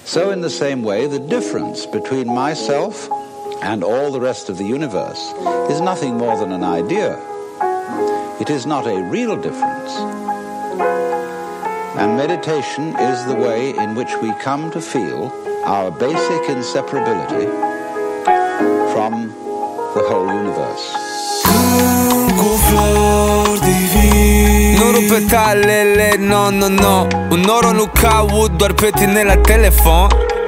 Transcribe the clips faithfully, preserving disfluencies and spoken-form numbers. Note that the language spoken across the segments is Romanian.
So in the same way, the difference between myself and all the rest of the universe is nothing more than an idea. It is not a real difference. And meditation is the way in which we come to feel our basic inseparability from the whole universe. Cu flori divine. Nu rupe talele, no, no, no. Un noro nu caut doar pe tine la telefon.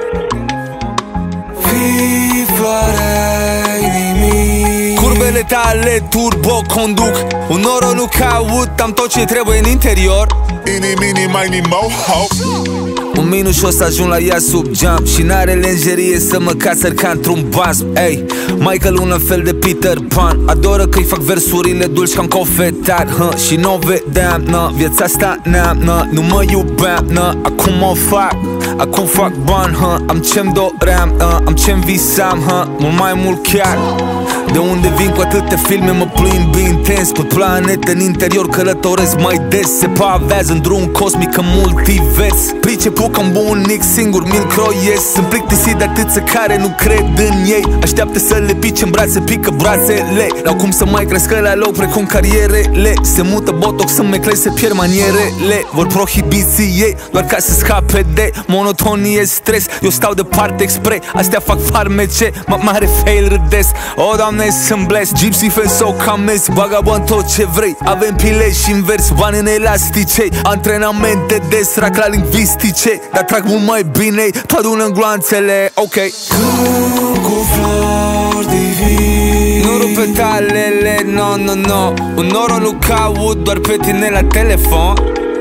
Fii floarea inimii. Curbele tale turbo conduc. Un noro nu caut, am tot ce trebuie în interior. Ini, mini, mini, moho. Un minus și o să ajung la ea sub geam. Și n-are lenjerie să mă cațăr ca într-un basm. Ey, Michael un fel de Peter Pan. Adoră că-i fac versurile dulci ca-n cofetar, huh? Și n-o vedeam, nă, viața asta neam, nă. Nu mă iubeam, nă, acum o fac. Acum fac bani, huh? Am ce-mi doream, uh, am ce-mi visam, huh? Mult mai mult chiar. De unde vin cu atâtea filme mă plimb intens pe planete în interior, călătoresc mai des. Se pavează în drum cosmic în multivers. Priceput ca un bunic singur mi-l croiesc. Sunt plictisit de atâția care nu cred în ei. Așteaptă să le pice în brațe, pică brațele. N-au cum să mai crească la loc precum carierele. Se mută botox în meclei, se pierd manierele. Vor prohibiții ei doar ca să scape de monotonie, stres. Eu stau departe expre, astea fac farmece. Mă mare fail râdes, o doamne sunt blessed. Gypsy fel sau camezi, vagabond tot ce vrei. Avem pile și invers, bani în elastice. Antrenamente de srac la lingvistice. Dar trag mult mai bine, tu adună gloanțele, ok. Cu flori divine. Nu rupe talele, no, no, no. Un noro nu caut doar pe tine la telefon.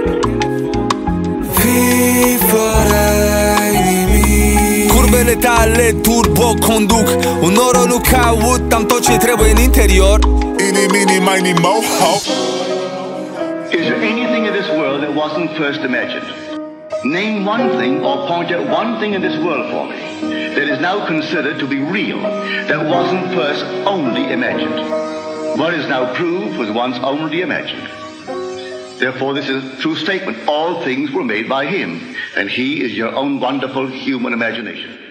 Fii floarea inimii. Curbele tale turbo conduc. Un noro nu caut, am tot ce trebuie în interior. Ini, mini, mini, moho. Is there anything in this world that wasn't first imagined? Name one thing or point at one thing in this world for me that is now considered to be real, that wasn't first only imagined. What is now proved was once only imagined. Therefore, this is a true statement. All things were made by him, and he is your own wonderful human imagination.